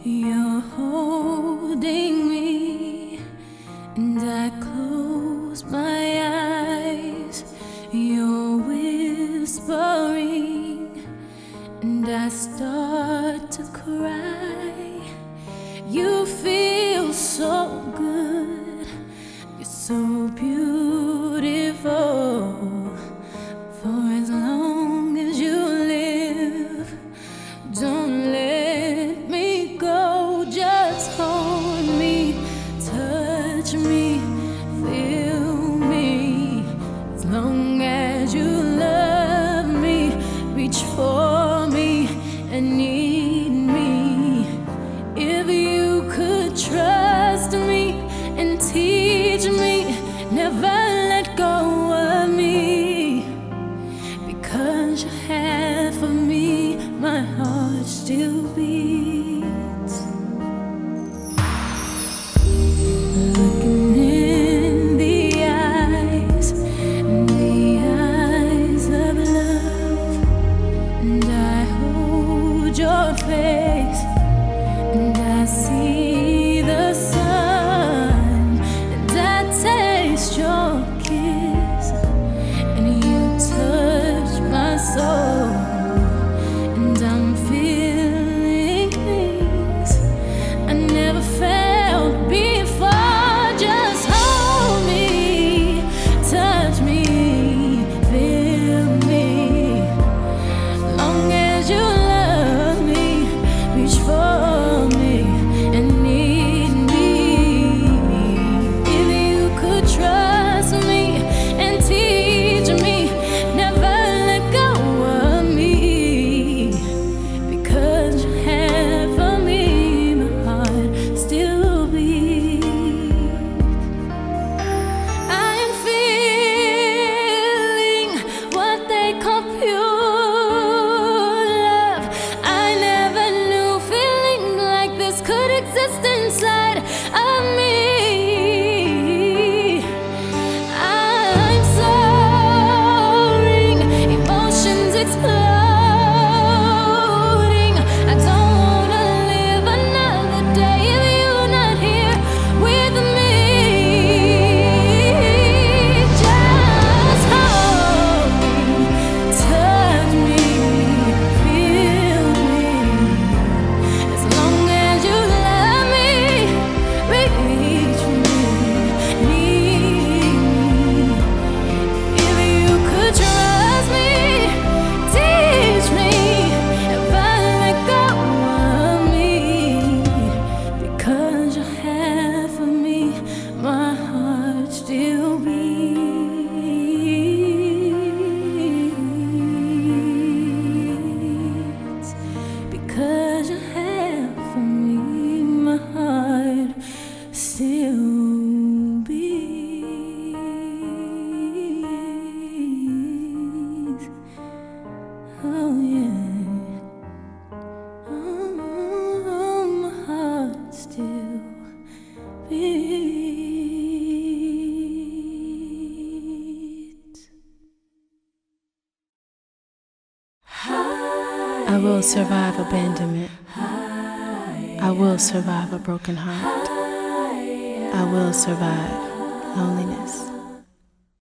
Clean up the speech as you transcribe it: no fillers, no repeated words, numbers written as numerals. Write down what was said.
You're holding me, and I close my eyes. You're whispering, and I start to cry. You feel so good, you're so beautiful. For as long as you live, don't let me go. Just hold me, touch me, feel me. As long as you love me, reach for me and need me. If you could trust me and teach me, never let go of me. Because you're half of me, my heart still beats. Looking in the eyes of love, and I hold your face, and I see the sun, and I taste your kiss, and you touch my soul, and I'm feeling things I never felt before. Just hold me, touch me, feel me. Long as you love me, reach for me and need me. If you could trust me and teach me, never let go of me. Because you're half of me, my heart still beats. I am feeling what they call pure love. I never knew feeling like this could exist inside of me. I'm soaring, emotions exploding. I don't wanna live another day if you're not here with me. Just hold me, touch me, feel me. As long as you love me, reach me, need me. If you could trust me, teach me, never let go of me. Because you're half of me, my heart still beats. Because you're half of me, my heart still beats. Oh yeah, oh, my heart still beats. I will survive abandonment. I will survive a broken heart. I will survive loneliness.